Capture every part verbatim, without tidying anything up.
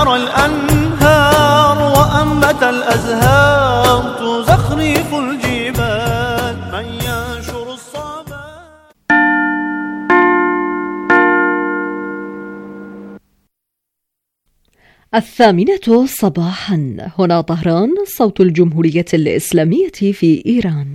جرى الأنهار وأنبت الأزهار تزخرف الجبال من ينشر الصبا. الثامنة صباحا، هنا طهران، صوت الجمهورية الإسلامية في إيران.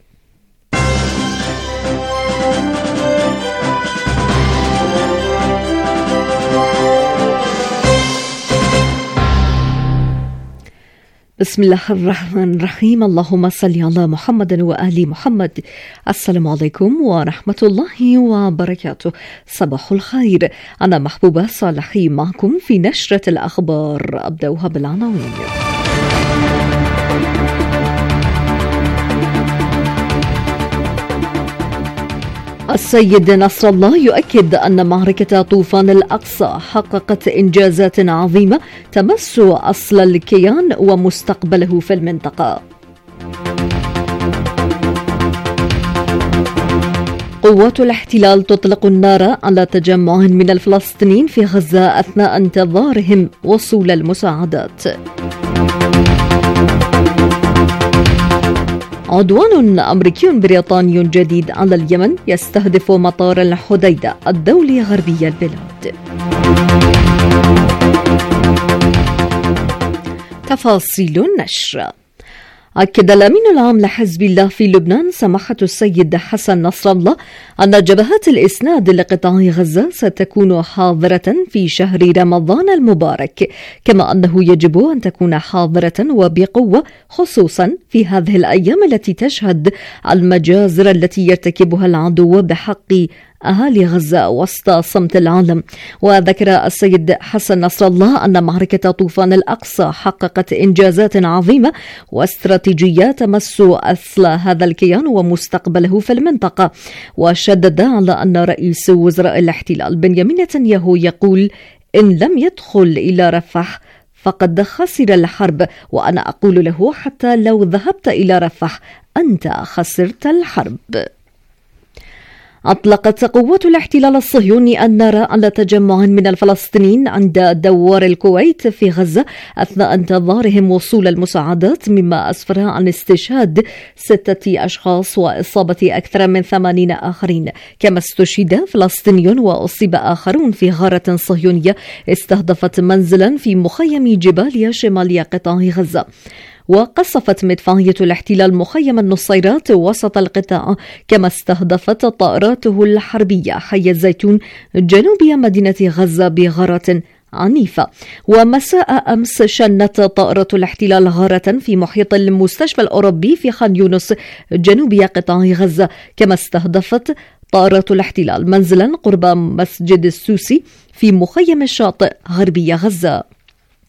بسم الله الرحمن الرحيم. اللهم صل على محمد وآل محمد. السلام عليكم ورحمة الله وبركاته. صباح الخير، أنا محبوبة صالحي معكم في نشرة الأخبار. أبدأها بالعناوين. السيد نصر الله يؤكد أن معركة طوفان الأقصى حققت إنجازات عظيمة تمس أصل الكيان ومستقبله في المنطقة. قوات الاحتلال تطلق النار على تجمع من الفلسطينيين في غزة أثناء انتظارهم وصول المساعدات. عدوان أمريكي بريطاني جديد على اليمن يستهدف مطار الحديدة الدولي غربي البلاد. تفاصيل النشر. أكد الأمين العام لحزب الله في لبنان سماحة السيد حسن نصر الله أن جبهات الإسناد لقطاع غزة ستكون حاضرة في شهر رمضان المبارك، كما أنه يجب أن تكون حاضرة وبقوة خصوصا في هذه الأيام التي تشهد المجازر التي يرتكبها العدو بحق أهالي غزة وسط صمت العالم. وذكر السيد حسن نصر الله أن معركة طوفان الأقصى حققت إنجازات عظيمة واستراتيجيات تمس أصل هذا الكيان ومستقبله في المنطقة، وشدد على أن رئيس وزراء الاحتلال بنيامين نتنياهو يقول: إن لم يدخل إلى رفح فقد خسر الحرب، وأنا أقول له حتى لو ذهبت إلى رفح أنت خسرت الحرب. أطلقت قوات الاحتلال الصهيوني النار على تجمع من الفلسطينيين عند دوار الكويت في غزة أثناء انتظارهم وصول المساعدات، مما أسفر عن استشهاد ستة أشخاص وإصابة أكثر من ثمانين آخرين، كما استشهد فلسطيني وأصيب آخرون في غارة صهيونية استهدفت منزلا في مخيم جباليا شمالي قطاع غزة. وقصفت مدفعية الاحتلال مخيم النصيرات وسط القطاع، كما استهدفت طائراته الحربية حي الزيتون جنوبي مدينة غزة بغارة عنيفة. ومساء أمس شنت طائرة الاحتلال غارة في محيط المستشفى الأوروبي في خان يونس جنوبي قطاع غزة، كما استهدفت طائرة الاحتلال منزلا قرب مسجد السوسي في مخيم الشاطئ غربي غزة.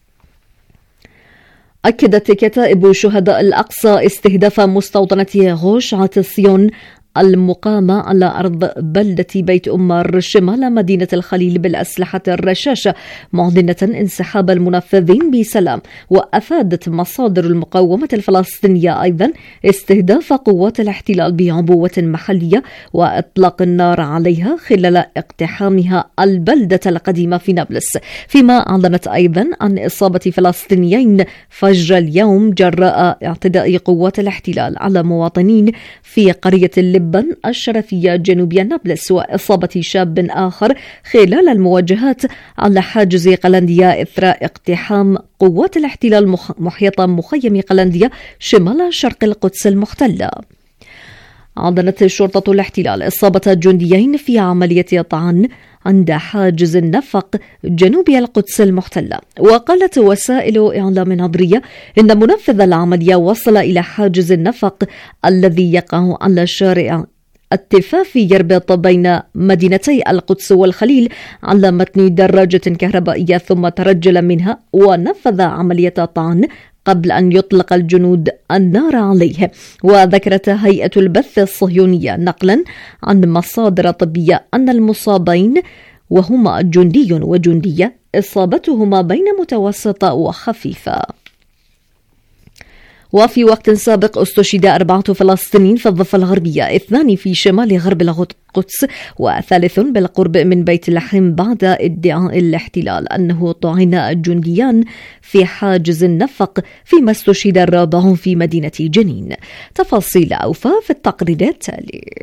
أكدت كتائب شهداء الأقصى استهداف مستوطنة غوش عطسيون المقامة على أرض بلدة بيت أمار شمال مدينة الخليل بالأسلحة الرشاشة، معلنة انسحاب المنفذين بسلام. وأفادت مصادر المقاومة الفلسطينية أيضا استهداف قوات الاحتلال بعبوة محلية وإطلاق النار عليها خلال اقتحامها البلدة القديمة في نابلس، فيما أعلنت أيضا عن إصابة فلسطينيين فجر اليوم جراء اعتداء قوات الاحتلال على مواطنين في قرية اللبن الشرفية جنوب نابلس، وإصابة شاب آخر خلال المواجهات على حاجز قلنديا إثر اقتحام قوات الاحتلال محيط مخيم قلنديا شمال شرق القدس المحتلة. أعلنت شرطة الاحتلال إصابة جنديين في عملية طعن عند حاجز النفق جنوب القدس المحتلة. وقالت وسائل إعلام عبرية إن منفذ العملية وصل إلى حاجز النفق الذي يقع على شارع التفاف يربط بين مدينتي القدس والخليل على متن دراجة كهربائية، ثم ترجل منها ونفذ عملية طعن قبل أن يطلق الجنود النار عليه. وذكرت هيئة البث الصهيونية نقلا عن مصادر طبية أن المصابين وهما جندي وجندية إصابتهما بين متوسطة وخفيفة. وفي وقت سابق استشهد أربعة فلسطينيين في الضفة الغربية، اثنان في شمال غرب القدس وثالث بالقرب من بيت لحم، بعد ادعاء الاحتلال أنه طعن جنديان في حاجز النفق، فيما استشهد الرابع في مدينة جنين. تفاصيل أوفى في التقرير التالي.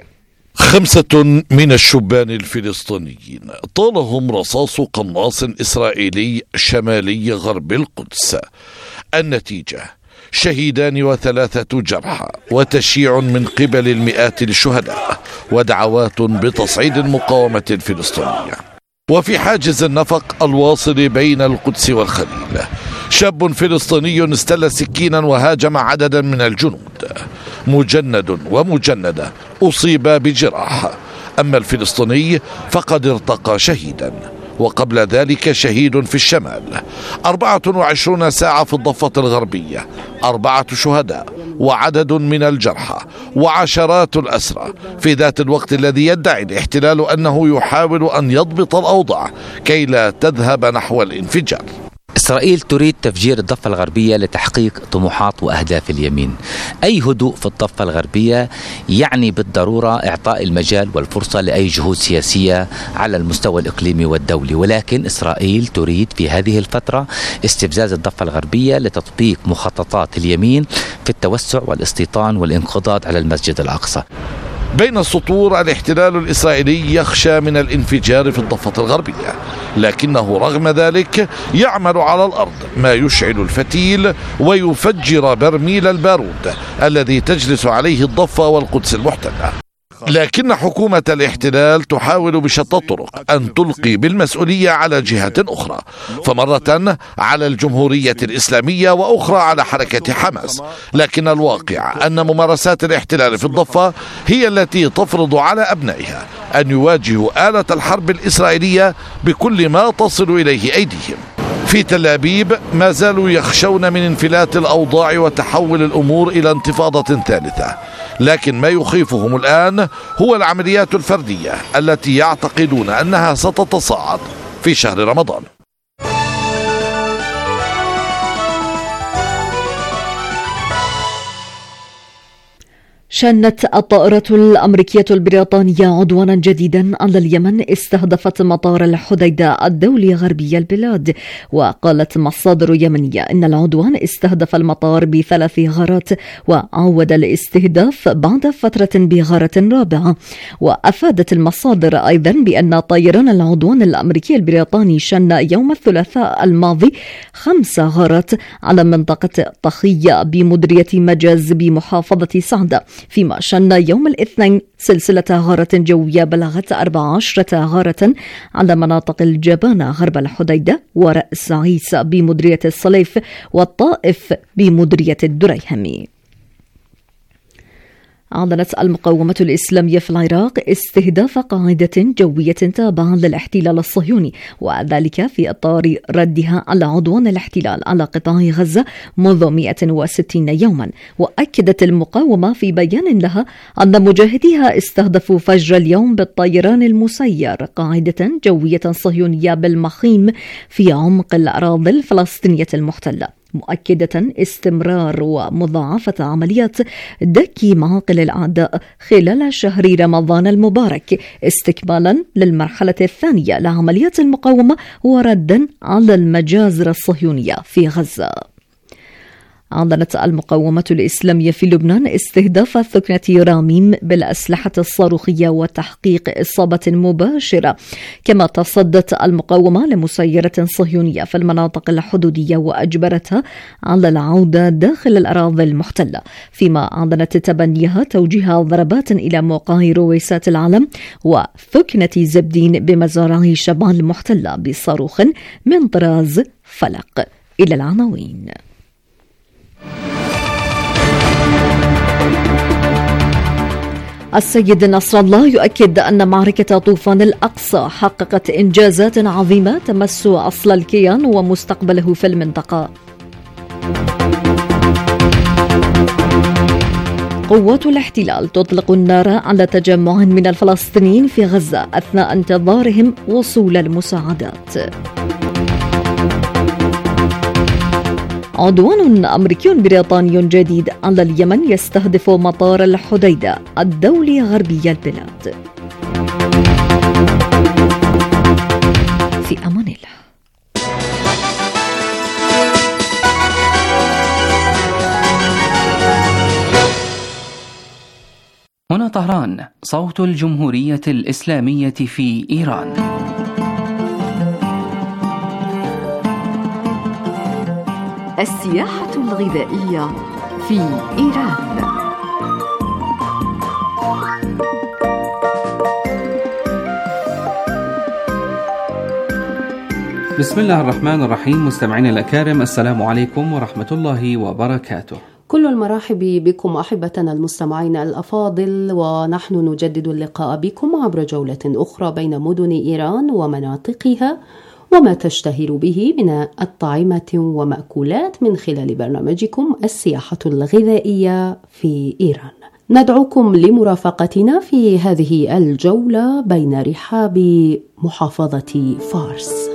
خمسة من الشبان الفلسطينيين طالهم رصاص قناص إسرائيلي شمالي غرب القدس. النتيجة شهيدان وثلاثة جرحى وتشييع من قبل المئات الشهداء ودعوات بتصعيد المقاومة الفلسطينية. وفي حاجز النفق الواصل بين القدس والخليل شاب فلسطيني استل سكينا وهاجم عددا من الجنود. مجند ومجندة أصيبا بجراح، أما الفلسطيني فقد ارتقى شهيدا. وقبل ذلك شهيد في الشمال. أربعة وعشرون ساعة في الضفة الغربية، أربعة شهداء وعدد من الجرحى وعشرات الأسرى، في ذات الوقت الذي يدعي الاحتلال أنه يحاول أن يضبط الأوضاع كي لا تذهب نحو الانفجار. إسرائيل تريد تفجير الضفة الغربية لتحقيق طموحات وأهداف اليمين. أي هدوء في الضفة الغربية يعني بالضرورة إعطاء المجال والفرصة لأي جهود سياسية على المستوى الإقليمي والدولي، ولكن إسرائيل تريد في هذه الفترة استفزاز الضفة الغربية لتطبيق مخططات اليمين في التوسع والاستيطان والانقضاض على المسجد الأقصى. بين السطور الاحتلال الإسرائيلي يخشى من الانفجار في الضفة الغربية، لكنه رغم ذلك يعمل على الأرض ما يشعل الفتيل ويفجر برميل البارود الذي تجلس عليه الضفة والقدس المحتلة. لكن حكومة الاحتلال تحاول بشتى الطرق أن تلقي بالمسؤولية على جهات أخرى، فمرة على الجمهورية الإسلامية وأخرى على حركة حماس. لكن الواقع أن ممارسات الاحتلال في الضفة هي التي تفرض على أبنائها أن يواجهوا آلة الحرب الإسرائيلية بكل ما تصل إليه أيديهم. في تل أبيب ما زالوا يخشون من انفلات الأوضاع وتحول الأمور إلى انتفاضة ثالثة، لكن ما يخيفهم الآن هو العمليات الفردية التي يعتقدون أنها ستتصاعد في شهر رمضان. شنت الطائرة الأمريكية البريطانية عدوانا جديدا على اليمن استهدفت مطار الحديدة الدولي غربي البلاد. وقالت مصادر يمنية إن العدوان استهدف المطار بثلاث غارات وعود الاستهداف بعد فترة بغارة رابعة. وأفادت المصادر أيضا بأن طيران العدوان الأمريكي البريطاني شن يوم الثلاثاء الماضي خمس غارات على منطقة طخية بمديرية مجاز بمحافظة سعدة، فيما شن يوم الاثنين سلسلة غارة جوية بلغت أربع عشرة غارة على مناطق الجبانة غرب الحديدة ورأس عيسى بمديرية الصليف والطائف بمديرية الدريهمي. أعلنت المقاومة الإسلامية في العراق استهداف قاعدة جوية تابعة للاحتلال الصهيوني، وذلك في إطار ردها على عدوان الاحتلال على قطاع غزة منذ مئة وستين يوما. وأكدت المقاومة في بيان لها أن مجاهديها استهدفوا فجر اليوم بالطيران المسير قاعدة جوية صهيونية بالمخيم في عمق الأراضي الفلسطينية المحتلة، مؤكدة استمرار ومضاعفة عمليات دك معاقل الأعداء خلال شهر رمضان المبارك، استكمالا للمرحلة الثانية لعمليات المقاومة وردا على المجازر الصهيونية في غزة. أعلنت المقاومة الإسلامية في لبنان استهداف ثكنة راميم بالأسلحة الصاروخية وتحقيق إصابة مباشرة، كما تصدت المقاومة لمسيرة صهيونية في المناطق الحدودية وأجبرتها على العودة داخل الأراضي المحتلة، فيما أعلنت تبنيها توجيه ضربات إلى موقع رويسات العلم وثكنة زبدين بمزارع شبعان المحتلة بصاروخ من طراز فلق. إلى العناوين. السيد نصر الله يؤكد أن معركة طوفان الأقصى حققت إنجازات عظيمة تمس أصل الكيان ومستقبله في المنطقة. قوات الاحتلال تطلق النار على تجمع من الفلسطينيين في غزة أثناء انتظارهم وصول المساعدات. عدوان أمريكي بريطاني جديد على اليمن يستهدف مطار الحديدة الدولي غربي البلاد. في أمان الله. هنا طهران، صوت الجمهورية الإسلامية في إيران. السياحة الغذائية في إيران. بسم الله الرحمن الرحيم. مستمعينا الأكارم، السلام عليكم ورحمة الله وبركاته. كل المرحب بكم أحبتنا المستمعين الأفاضل، ونحن نجدد اللقاء بكم عبر جولة أخرى بين مدن إيران ومناطقها وما تشتهر به من الطعمة ومأكولات من خلال برنامجكم السياحة الغذائية في إيران. ندعوكم لمرافقتنا في هذه الجولة بين رحاب محافظة فارس.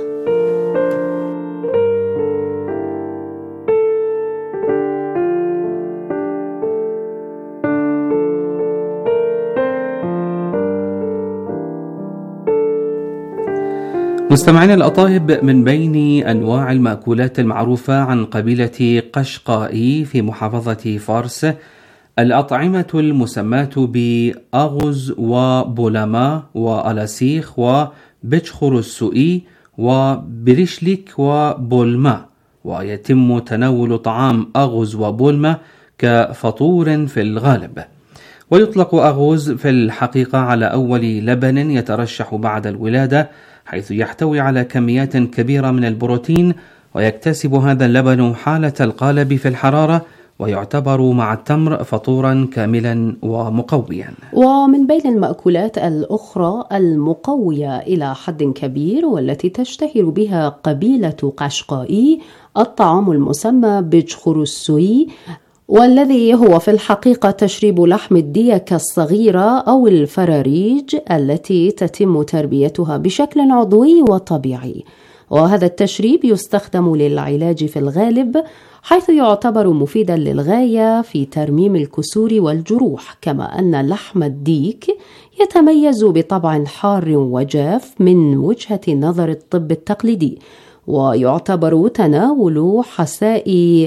مستمعينا الأطايب، من بين أنواع المأكولات المعروفة عن قبيلة قشقائي في محافظة فارس الأطعمة المسماة بأغز وبولما وألاسيخ وبتشخر السوئي وبريشليك وبولما، ويتم تناول طعام أغز وبولما كفطور في الغالب. ويطلق أغز في الحقيقة على أول لبن يترشح بعد الولادة، حيث يحتوي على كميات كبيرة من البروتين، ويكتسب هذا اللبن حالة القالب في الحرارة، ويعتبر مع التمر فطورا كاملا ومقويا. ومن بين المأكولات الأخرى المقوية إلى حد كبير والتي تشتهر بها قبيلة قشقائي الطعام المسمى بتشخر السوي، والذي هو في الحقيقة تشريب لحم الديكة الصغيرة أو الفراريج التي تتم تربيتها بشكل عضوي وطبيعي. وهذا التشريب يستخدم للعلاج في الغالب، حيث يعتبر مفيدا للغاية في ترميم الكسور والجروح، كما أن لحم الديك يتميز بطبع حار وجاف من وجهة نظر الطب التقليدي، ويعتبر تناول حساء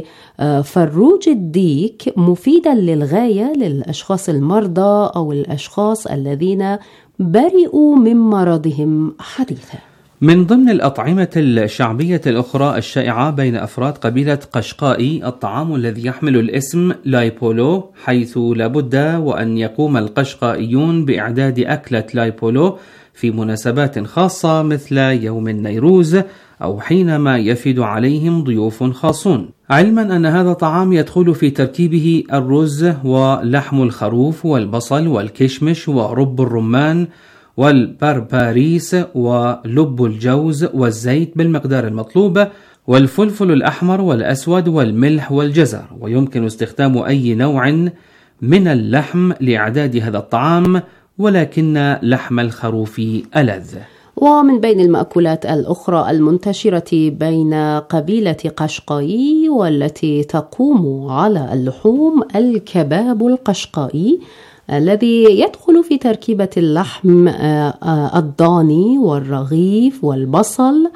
فروج الديك مفيدا للغاية للأشخاص المرضى أو الأشخاص الذين برئوا من مرضهم حديثا. من ضمن الأطعمة الشعبية الأخرى الشائعة بين أفراد قبيلة قشقائي الطعام الذي يحمل الاسم لايبولو، حيث لابد وأن يقوم القشقائيون بإعداد أكلة لايبولو في مناسبات خاصة مثل يوم النيروز أو حينما يفد عليهم ضيوف خاصون، علما أن هذا الطعام يدخل في تركيبه الرز ولحم الخروف والبصل والكشمش ورب الرمان والبرباريس ولب الجوز والزيت بالمقدار المطلوب والفلفل الأحمر والأسود والملح والجزر، ويمكن استخدام أي نوع من اللحم لإعداد هذا الطعام، ولكن لحم الخروف ألذ. ومن بين المأكولات الأخرى المنتشرة بين قبيلة قشقائي والتي تقوم على اللحوم الكباب القشقائي، الذي يدخل في تركيبة اللحم الضاني والرغيف والبصل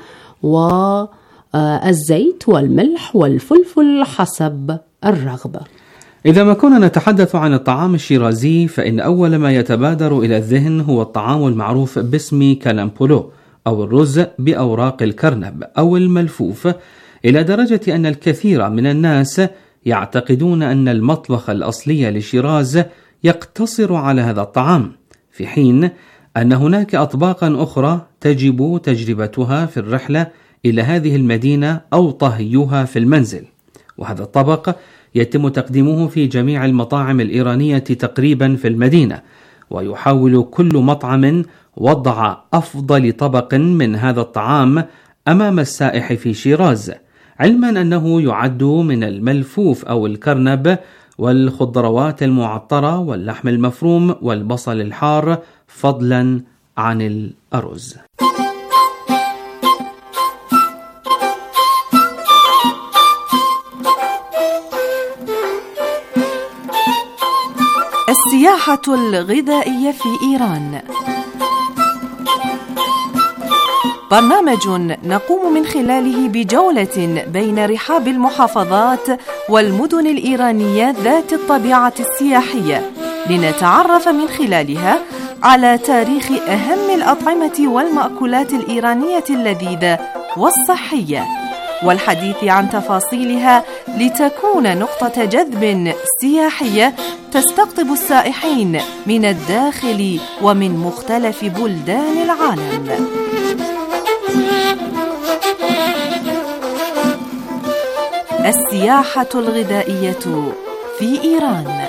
والزيت والملح والفلفل حسب الرغبة. إذا ما كنا نتحدث عن الطعام الشيرازي، فإن أول ما يتبادر إلى الذهن هو الطعام المعروف باسم كالامبولو أو الرز بأوراق الكرنب أو الملفوف، إلى درجة أن الكثير من الناس يعتقدون أن المطبخ الأصلي لشيراز يقتصر على هذا الطعام، في حين أن هناك أطباقا أخرى تجب تجربتها في الرحلة إلى هذه المدينة أو طهيها في المنزل. وهذا الطبق يتم تقديمه في جميع المطاعم الإيرانية تقريبا في المدينة، ويحاول كل مطعم وضع أفضل طبق من هذا الطعام أمام السائح في شيراز، علما أنه يعد من الملفوف أو الكرنب والخضروات المعطرة واللحم المفروم والبصل الحار، فضلا عن الأرز. السياحة الغذائية في إيران، برنامج نقوم من خلاله بجولة بين رحاب المحافظات والمدن الإيرانية ذات الطبيعة السياحية، لنتعرف من خلالها على تاريخ أهم الأطعمة والمأكولات الإيرانية اللذيذة والصحية، والحديث عن تفاصيلها لتكون نقطة جذب سياحية تستقطب السائحين من الداخل ومن مختلف بلدان العالم. السياحة الغذائية في إيران.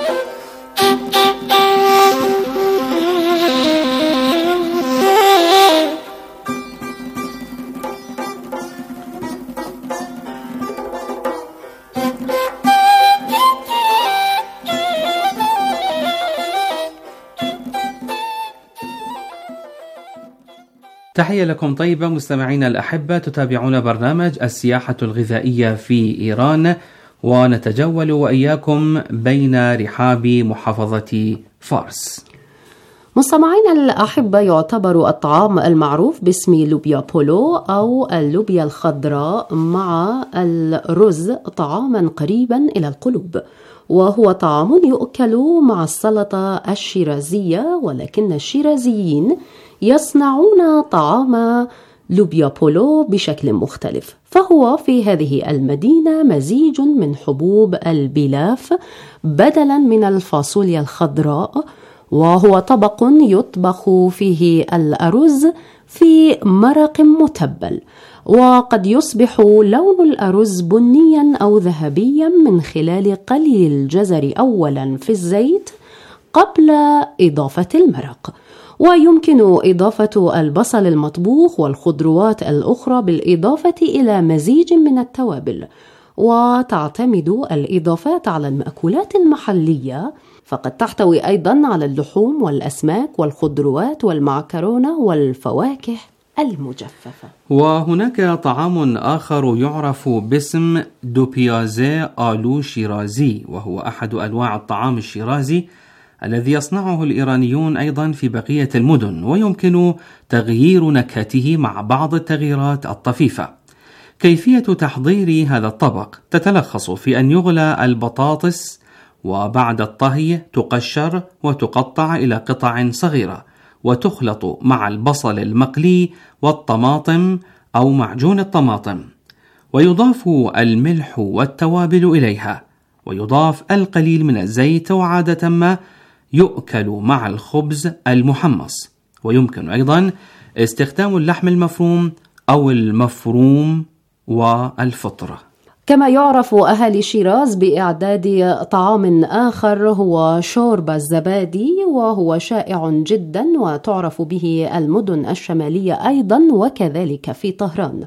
تحية لكم طيبة مستمعينا الأحبة، تتابعون برنامج السياحة الغذائية في إيران، ونتجول وإياكم بين رحاب محافظة فارس. مستمعينا الأحبة، يعتبر الطعام المعروف باسم لوبيا بولو أو اللوبيا الخضراء مع الرز طعاما قريبا إلى القلوب، وهو طعام يؤكل مع السلطة الشيرازية، ولكن الشيرازيين يصنعون طعام لوبيا بولو بشكل مختلف، فهو في هذه المدينة مزيج من حبوب البلاف بدلا من الفاصوليا الخضراء، وهو طبق يطبخ فيه الأرز في مرق متبل، وقد يصبح لون الأرز بنيا أو ذهبيا من خلال قلي الجزر أولا في الزيت قبل إضافة المرق، ويمكن إضافة البصل المطبوخ والخضروات الأخرى بالإضافة إلى مزيج من التوابل، وتعتمد الإضافات على المأكولات المحلية، فقد تحتوي أيضا على اللحوم والأسماك والخضروات والمعكرونة والفواكه المجففة. وهناك طعام آخر يعرف باسم دوبيازي آلو شيرازي، وهو أحد أنواع الطعام الشيرازي الذي يصنعه الإيرانيون أيضا في بقية المدن، ويمكن تغيير نكهته مع بعض التغييرات الطفيفة. كيفية تحضير هذا الطبق تتلخص في أن يغلى البطاطس، وبعد الطهي تقشر وتقطع إلى قطع صغيرة، وتخلط مع البصل المقلي والطماطم أو معجون الطماطم، ويضاف الملح والتوابل إليها، ويضاف القليل من الزيت، وعادة ما يؤكل مع الخبز المحمص. ويمكن أيضا استخدام اللحم المفروم أو المفروم والفطر. كما يعرف أهالي شيراز بإعداد طعام آخر هو شوربة الزبادي، وهو شائع جدا وتعرف به المدن الشمالية أيضا وكذلك في طهران.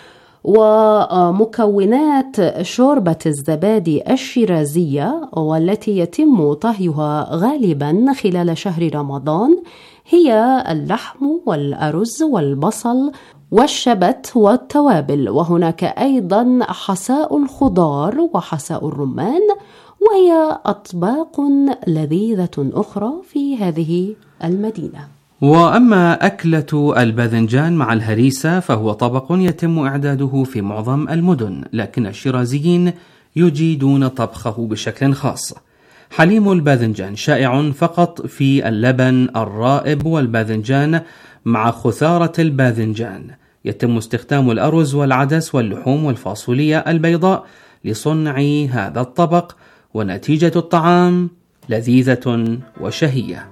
ومكونات شوربة الزبادي الشيرازية والتي يتم طهيها غالبا خلال شهر رمضان هي اللحم والأرز والبصل والشبت والتوابل، وهناك أيضا حساء الخضار وحساء الرمان، وهي أطباق لذيذة أخرى في هذه المدينة. وأما أكلة الباذنجان مع الهريسة فهو طبق يتم إعداده في معظم المدن، لكن الشيرازيين يجيدون طبخه بشكل خاص. حليم الباذنجان شائع فقط في اللبن الرائب والباذنجان مع خثارة الباذنجان. يتم استخدام الأرز والعدس واللحوم والفاصوليا البيضاء لصنع هذا الطبق، ونتيجة الطعام لذيذة وشهية.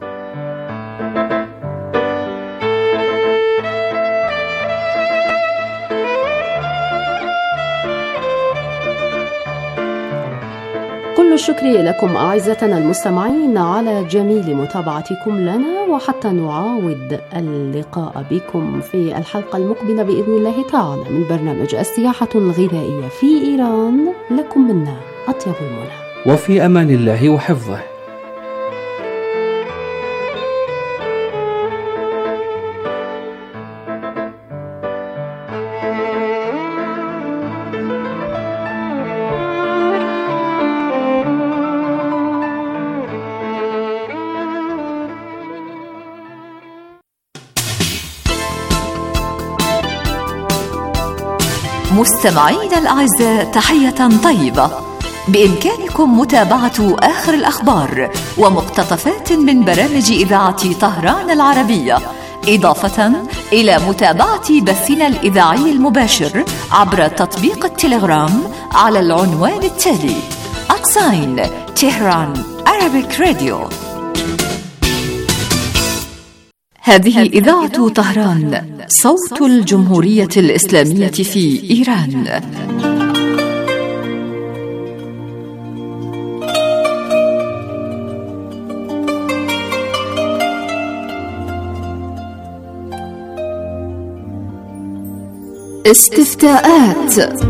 كل الشكر لكم أعزتنا المستمعين على جميل متابعتكم لنا، وحتى نعاود اللقاء بكم في الحلقة المقبلة بإذن الله تعالى من برنامج السياحة الغذائية في إيران، لكم منا أطيب المنى، وفي أمان الله وحفظه. مستمعين الأعزاء، تحية طيبة. بإمكانكم متابعة آخر الأخبار ومقتطفات من برامج إذاعة طهران العربية، إضافة إلى متابعة بثنا الإذاعي المباشر عبر تطبيق التليجرام على العنوان التالي: أكساين تهران Arabic Radio. هذه إذاعة طهران، صوت الجمهورية الإسلامية في إيران. استفتاءات.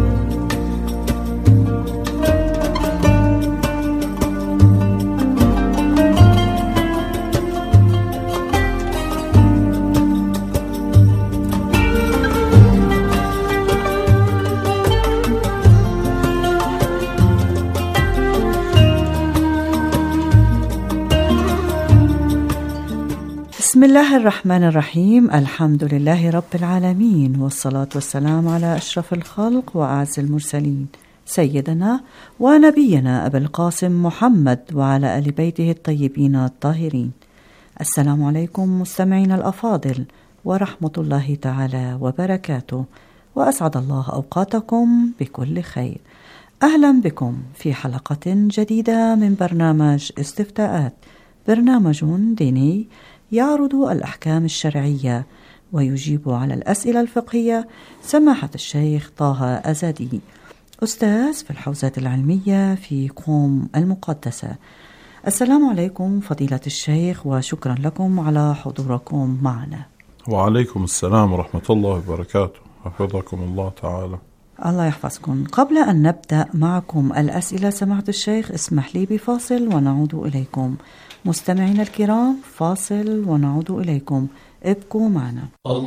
بسم الله الرحمن الرحيم. الحمد لله رب العالمين، والصلاة والسلام على أشرف الخلق وأعز المرسلين، سيدنا ونبينا أبي القاسم محمد وعلى آل بيته الطيبين الطاهرين. السلام عليكم مستمعين الأفاضل ورحمة الله تعالى وبركاته، وأسعد الله أوقاتكم بكل خير. أهلا بكم في حلقة جديدة من برنامج استفتاءات، برنامج ديني يعرض الأحكام الشرعية ويجيب على الأسئلة الفقهية سماحة الشيخ طه أزادي، أستاذ في الحوزات العلمية في قوم المقدسة. السلام عليكم فضيلة الشيخ، وشكرا لكم على حضوركم معنا. وعليكم السلام ورحمة الله وبركاته، حفظكم الله تعالى. الله يحفظكم. قبل أن نبدأ معكم الأسئلة سماحة الشيخ، اسمح لي بفاصل ونعود إليكم. مستمعين الكرام، فاصل ونعود إليكم، ابقوا معنا.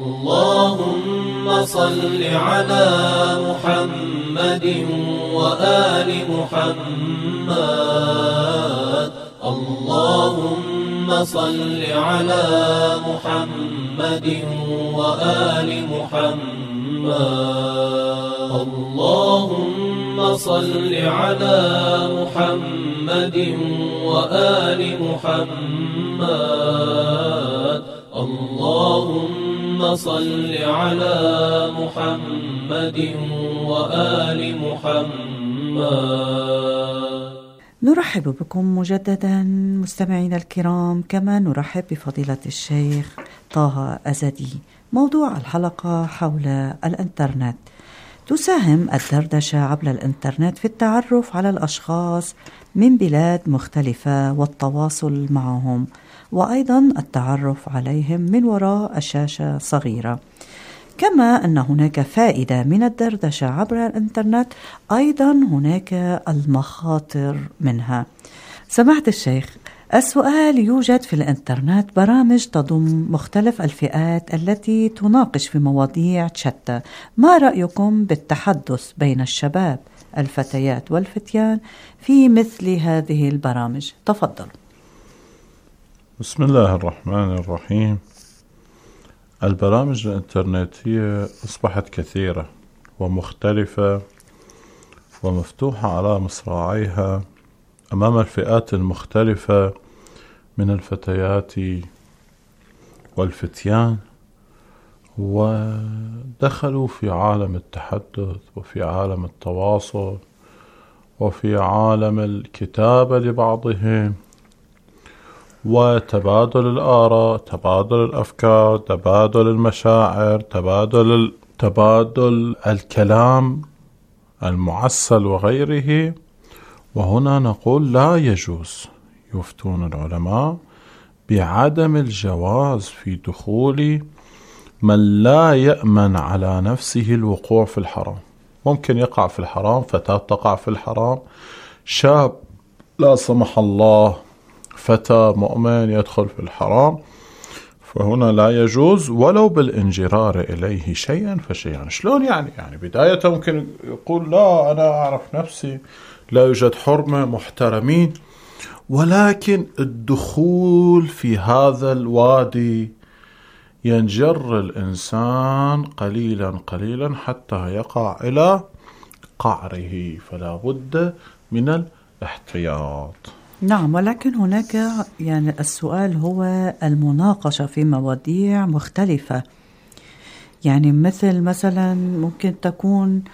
اللهم صل على محمد وآل محمد. اللهم صل على محمد وآل محمد. اللهم صل على محمد وآل محمد. اللهم صل على محمد وآل محمد. نرحب بكم مجددا مستمعين الكرام، كما نرحب بفضيلة الشيخ طه أزادي. موضوع الحلقة حول الإنترنت. تساهم الدردشة عبر الإنترنت في التعرف على الأشخاص من بلاد مختلفة والتواصل معهم، وأيضا التعرف عليهم من وراء شاشة صغيرة. كما أن هناك فائدة من الدردشة عبر الإنترنت، أيضا هناك المخاطر منها. سماحة الشيخ، السؤال: يوجد في الإنترنت برامج تضم مختلف الفئات التي تناقش في مواضيع شتى، ما رأيكم بالتحدث بين الشباب الفتيات والفتيان في مثل هذه البرامج؟ تفضل. بسم الله الرحمن الرحيم. البرامج الإنترنتية أصبحت كثيرة ومختلفة ومفتوحة على مصراعيها أمام الفئات المختلفة من الفتيات والفتيان، ودخلوا في عالم التحدث وفي عالم التواصل وفي عالم الكتابة لبعضهم، وتبادل الآراء، تبادل الأفكار، تبادل المشاعر، تبادل تبادل الكلام المعسل وغيره. وهنا نقول لا يجوز، يفتون العلماء بعدم الجواز في دخول من لا يأمن على نفسه الوقوع في الحرام. ممكن يقع في الحرام، فتاة تقع في الحرام، شاب لا سمح الله فتى مؤمن يدخل في الحرام، فهنا لا يجوز ولو بالانجرار إليه شيئا فشيئا. شلون يعني؟ يعني بداية ممكن يقول لا أنا أعرف نفسي، لا يوجد حرمة، محترمين، ولكن الدخول في هذا الوادي ينجر الإنسان قليلا قليلا حتى يقع إلى قعره، فلا بد من الاحتياط. نعم، ولكن هناك يعني السؤال هو المناقشة في مواضيع مختلفة، يعني مثل مثلا ممكن تكون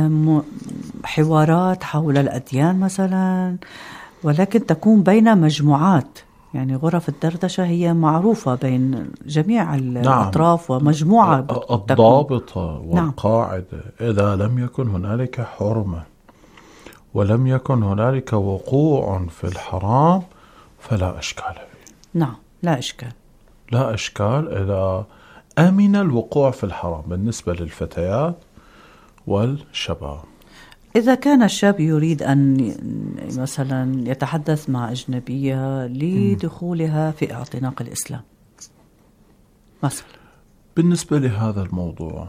حوارات حول الأديان مثلا، ولكن تكون بين مجموعات، يعني غرف الدردشة هي معروفة بين جميع الأطراف. نعم. ومجموعة الضابطة والقاعدة. نعم. إذا لم يكن هنالك حرمة ولم يكن هنالك وقوع في الحرام فلا إشكال فيه. نعم، لا إشكال لا إشكال إذا أمن الوقوع في الحرام بالنسبة للفتيات والشباب. إذا كان الشاب يريد أن مثلا يتحدث مع أجنبية لدخولها في اعتناق الإسلام مثلا، بالنسبة لهذا الموضوع،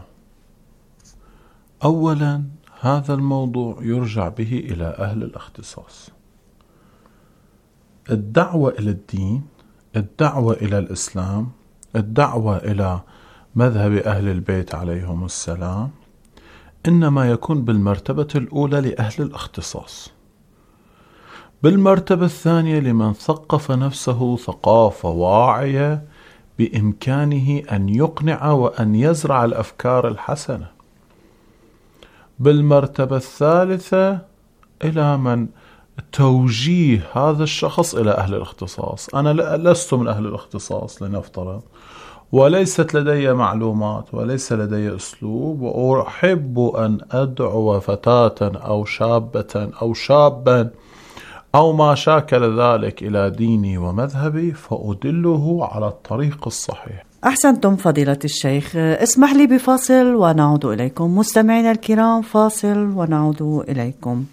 أولا هذا الموضوع يرجع به إلى أهل الاختصاص. الدعوة إلى الدين، الدعوة إلى الإسلام، الدعوة إلى مذهب أهل البيت عليهم السلام إنما يكون بالمرتبة الأولى لأهل الاختصاص. بالمرتبة الثانية لمن ثقف نفسه ثقافة واعية بإمكانه أن يقنع وأن يزرع الأفكار الحسنة. بالمرتبة الثالثة إلى من توجيه هذا الشخص إلى أهل الاختصاص. أنا لست من أهل الاختصاص لنفترض، وليست لدي معلومات وليس لدي أسلوب، وأحب أن أدعو فتاة أو شابة أو شابا أو ما شاكل ذلك إلى ديني ومذهبي، فأدله على الطريق الصحيح. أحسنتم فضيلة الشيخ. اسمح لي بفاصل ونعود إليكم. مستمعينا الكرام، فاصل ونعود إليكم.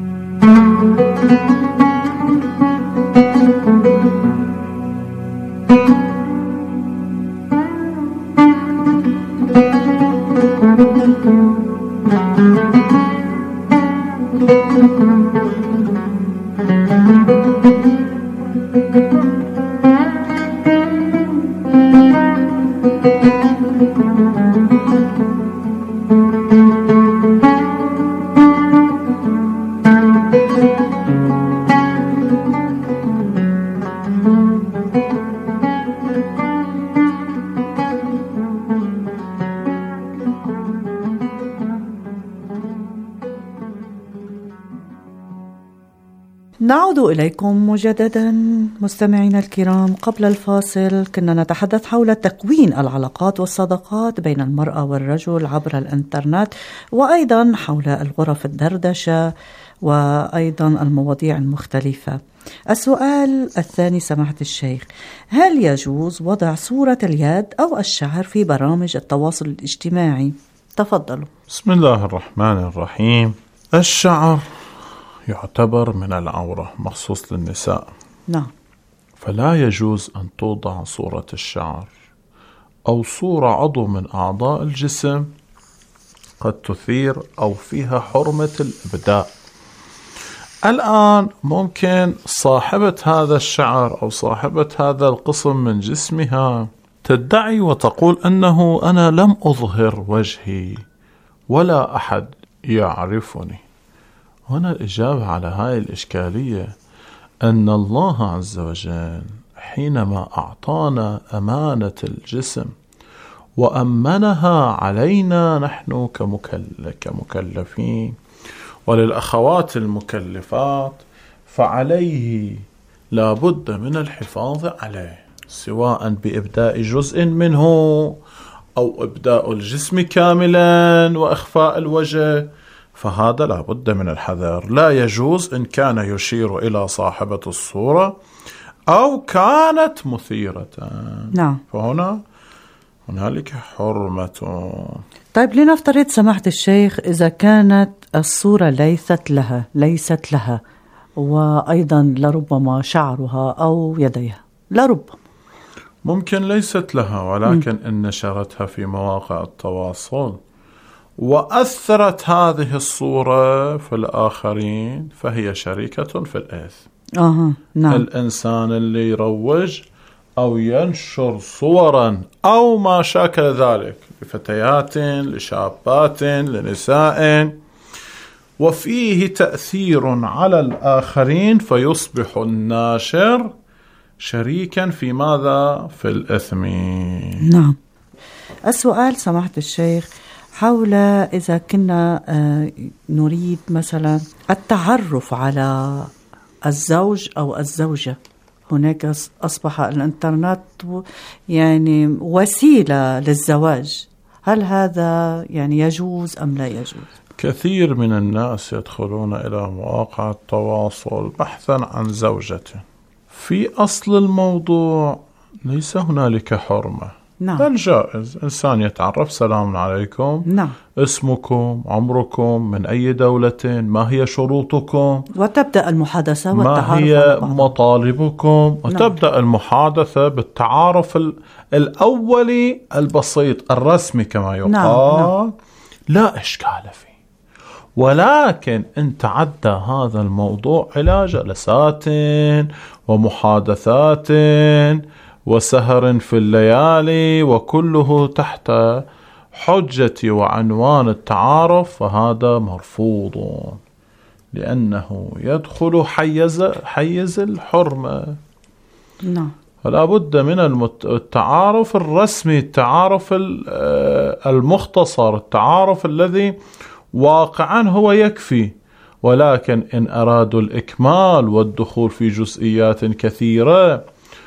نعود إليكم مجددا مستمعينا الكرام. قبل الفاصل كنا نتحدث حول تكوين العلاقات والصداقات بين المرأة والرجل عبر الإنترنت، وأيضا حول الغرف الدردشة وأيضا المواضيع المختلفة. السؤال الثاني سماحة الشيخ، هل يجوز وضع صورة اليد أو الشعر في برامج التواصل الاجتماعي؟ تفضلوا. بسم الله الرحمن الرحيم. الشعر يعتبر من العورة، مخصوص للنساء. نعم. فلا يجوز أن توضع صورة الشعر أو صورة عضو من أعضاء الجسم قد تثير أو فيها حرمة الإبداء. الآن ممكن صاحبة هذا الشعر أو صاحبة هذا القسم من جسمها تدعي وتقول أنه أنا لم أظهر وجهي ولا أحد يعرفني. هنا الإجابة على هاي الإشكالية أن الله عز وجل حينما أعطانا أمانة الجسم وأمنها علينا نحن كمكلفين وللأخوات المكلفات، فعليه لا بد من الحفاظ عليه، سواء بإبداء جزء منه أو إبداء الجسم كاملا وإخفاء الوجه، فهذا لا بد من الحذر. لا يجوز إن كان يشير إلى صاحبة الصورة أو كانت مثيرة. نعم. فهنا هنالك حرمة. طيب لنفترض سماحة الشيخ إذا كانت الصورة ليست لها ليست لها وأيضا لربما شعرها أو يديها، لربما ممكن ليست لها ولكن م. إن نشرتها في مواقع التواصل وأثرت هذه الصورة في الآخرين فهي شريكة في الإثم. آه، نعم. الإنسان اللي يروج أو ينشر صورا أو ما شاكل ذلك لفتيات لشابات لنساء وفيه تأثير على الآخرين فيصبح الناشر شريكا في ماذا؟ في الإثم. نعم. السؤال سماحة الشيخ حول إذا كنا نريد مثلا التعرف على الزوج أو الزوجة، هناك أصبح الإنترنت يعني وسيلة للزواج، هل هذا يعني يجوز أم لا يجوز؟ كثير من الناس يدخلون إلى مواقع التواصل بحثا عن زوجة. في أصل الموضوع ليس هنالك حرمة. نعم. بل جائز إنسان يتعرف، سلام عليكم، نعم، اسمكم، عمركم، من أي دولة، ما هي شروطكم، وتبدأ المحادثة والتعارف، ما هي مطالبكم، وتبدأ نعم. المحادثة بالتعارف الأولي البسيط الرسمي كما يقال. نعم. نعم. لا إشكال فيه. ولكن إن تعدى هذا الموضوع إلى جلسات ومحادثات وسهر في الليالي وكله تحت حجة وعنوان التعارف، فهذا مرفوض لأنه يدخل حيز حيز الحرمة. نعم. فلا بد من التعارف الرسمي، التعارف المختصر، التعارف الذي واقعا هو يكفي. ولكن إن أرادوا الإكمال والدخول في جزئيات كثيرة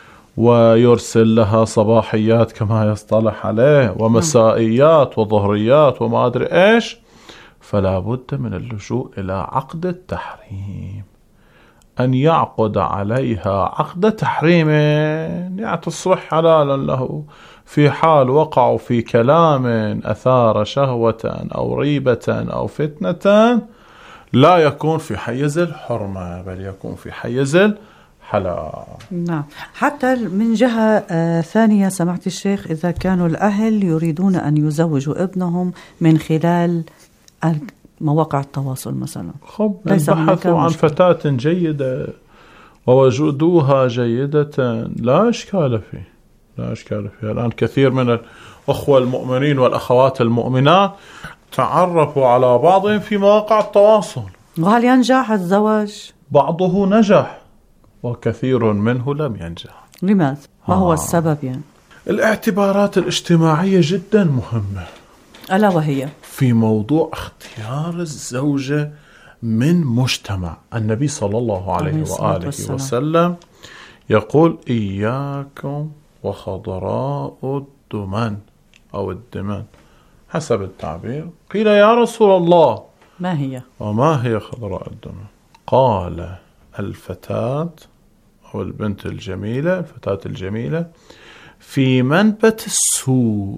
ويرسل لها صباحيات كما يصطلح عليه ومسائيات وظهريات وما أدري إيش، فلا بد من اللجوء إلى عقد التحريم، أن يعقد عليها عقد تحريم يعني تصبح حلالا له في حال وقعوا في كلام أثار شهوة أو ريبة أو فتنة، لا يكون في حيز الحرمة بل يكون في حيز الحلال. نعم. حتى من جهة آه ثانية سمعت الشيخ، إذا كانوا الأهل يريدون أن يزوجوا ابنهم من خلال مواقع التواصل مثلا، خب بحثوا عن فتاة جيدة ووجدوها جيدة، لا إشكال فيه، لا إشكال فيه. الآن كثير من الأخوة المؤمنين والأخوات المؤمنات تعرفوا على بعضهم في مواقع التواصل. وهل ينجح الزواج؟ بعضه نجح وكثير منه لم ينجح. لماذا؟ ما هو آه. السبب يعني؟ الاعتبارات الاجتماعية جدا مهمة، ألا وهي في موضوع اختيار الزوجة من مجتمع. النبي صلى الله عليه وآله وسلم يقول: إياكم وخضراء الدمن أو الدمن حسب التعبير. قيل: يا رسول الله ما هي؟ وما هي خضراء الدمن؟ قال: الفتاة أو البنت الجميلة، الفتاة الجميلة في منبت السوء.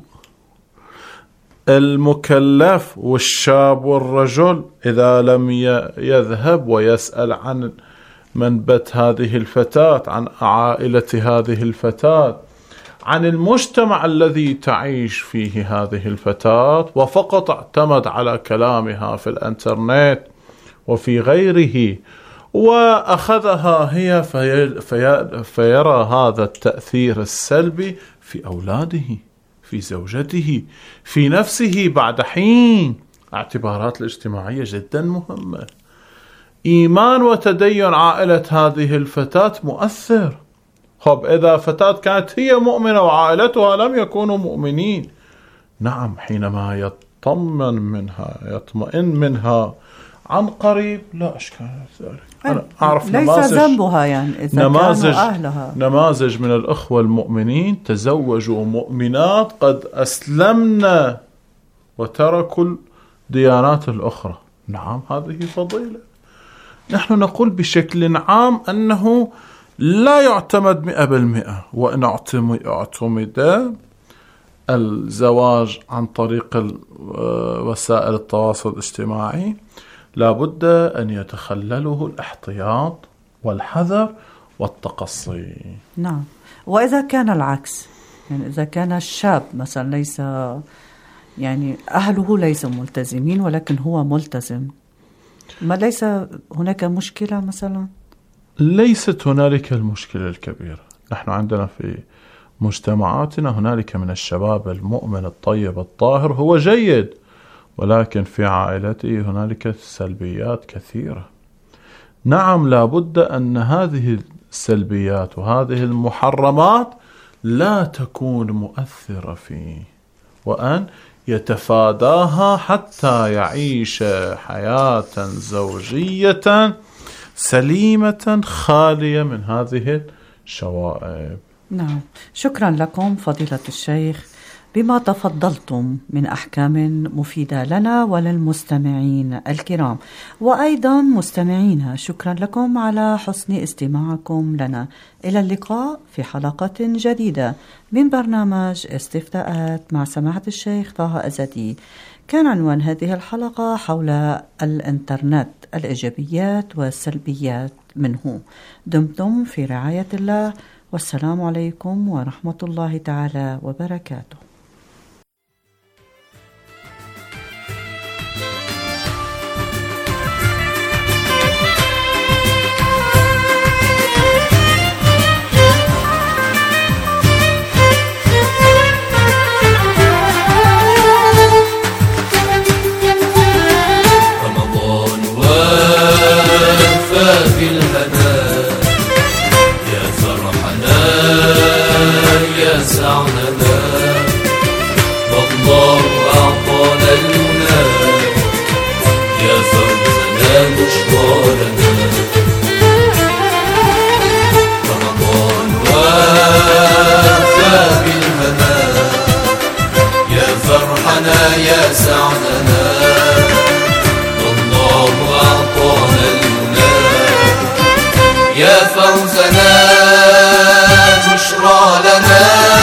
المكلف والشاب والرجل إذا لم يذهب ويسأل عن منبت هذه الفتاة، عن عائلة هذه الفتاة، عن المجتمع الذي تعيش فيه هذه الفتاة، وفقط اعتمد على كلامها في الانترنت وفي غيره وأخذها هي في في فيرى هذا التأثير السلبي في أولاده، في زوجته، في نفسه بعد حين. اعتبارات الاجتماعية جدا مهمة. إيمان وتدين عائلة هذه الفتاة مؤثر. خب إذا فتاة كانت هي مؤمنة وعائلتها لم يكونوا مؤمنين، نعم، حينما يطمن منها يطمئن منها عن قريب لا أشكال ذلك. أنا أعرف ليس ذنبها يعني إذا نماذج كانوا أهلها. نماذج من الأخوة المؤمنين تزوجوا مؤمنات قد أسلمنا وتركوا الديانات الأخرى. نعم، هذه فضيلة. نحن نقول بشكل عام أنه لا يعتمد مئة بالمئة، وإن اعتمد الزواج عن طريق وسائل التواصل الاجتماعي لا بد أن يتخلله الاحتياط والحذر والتقصي. نعم. وإذا كان العكس، يعني إذا كان الشاب مثلا ليس يعني أهله ليسوا ملتزمين ولكن هو ملتزم، ما ليس هناك مشكلة مثلا؟ ليست هنالك المشكلة الكبيرة. نحن عندنا في مجتمعاتنا هنالك من الشباب المؤمن الطيب الطاهر هو جيد، ولكن في عائلته هنالك سلبيات كثيرة. نعم، لابد أن هذه السلبيات وهذه المحرمات لا تكون مؤثرة فيه، وأن يتفاداها حتى يعيش حياة زوجية سليمة خالية من هذه الشوائب. نعم، شكرا لكم فضيلة الشيخ بما تفضلتم من أحكام مفيدة لنا وللمستمعين الكرام، وأيضا مستمعينا شكرا لكم على حسن استماعكم لنا. إلى اللقاء في حلقة جديدة من برنامج استفتاءات مع سماحة الشيخ طه أزدي. كان عنوان هذه الحلقة حول الإنترنت، الإيجابيات والسلبيات منه. دمتم في رعاية الله، والسلام عليكم ورحمة الله تعالى وبركاته. رمضان وفى بالهدى يا فرحنا يا سعدنا، والله أعطانا المنى يا فوزنا بشرى لنا. رمضان وفى بالهدى يا فرحنا يا سعدنا، والله أعطانا المنى يا فوزنا بشرى لنا.